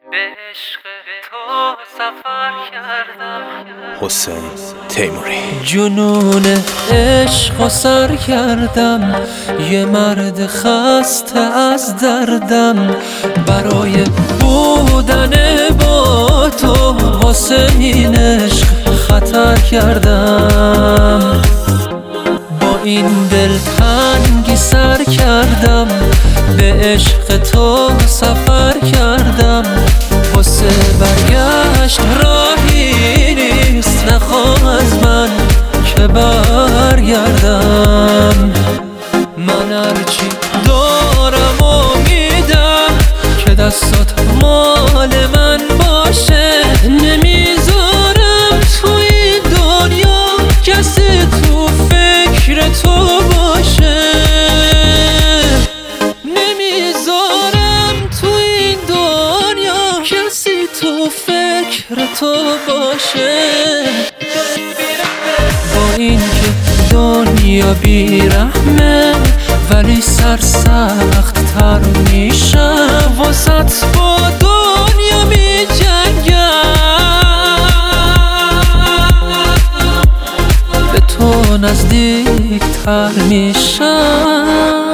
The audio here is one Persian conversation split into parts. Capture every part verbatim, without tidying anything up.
به عشق تو سفر کردم. حسین تیموری. جنون عشق و سر کردم، یه مرد خسته از دردم. برای بودن با تو حسین عشق خطر کردم. با این دل تنگی سر کردم، به عشق تو سفر کردم. واسه برگشت راهی نیست، نخواه از من که برگردم. من هرچی دارم و میدم که دستات مال من باشه. نمیذارم تو این دنیا کسی تو فکر تو باشه. نمیذارم تو این دنیا کسی تو فکر تو باشه. با این که دنیا بیرحمه ولی سرسخت تر میشم. واسط با دنیا میجنگم، به تو نزدیک تر میشم.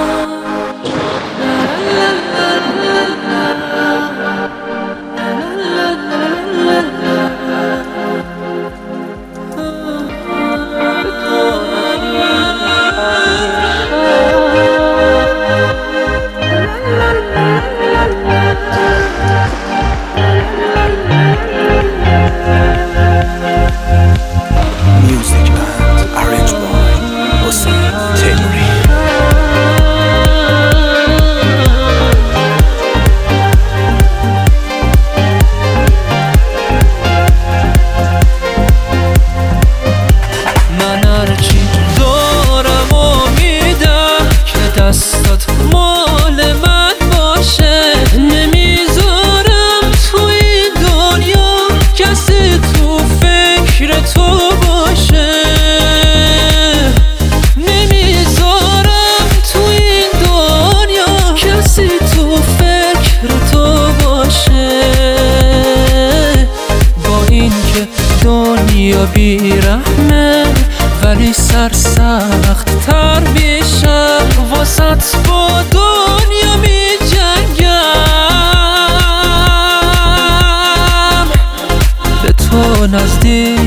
دستات مال من باشه. نمیذارم تو این دنیا کسی تو فکر تو باشه. نمیذارم تو این دنیا کسی تو فکر تو باشه. با این که دنیا بیرحمه ولی سرسخت تر میشم. واسط با دنیا میجنگم، به تو نزدیک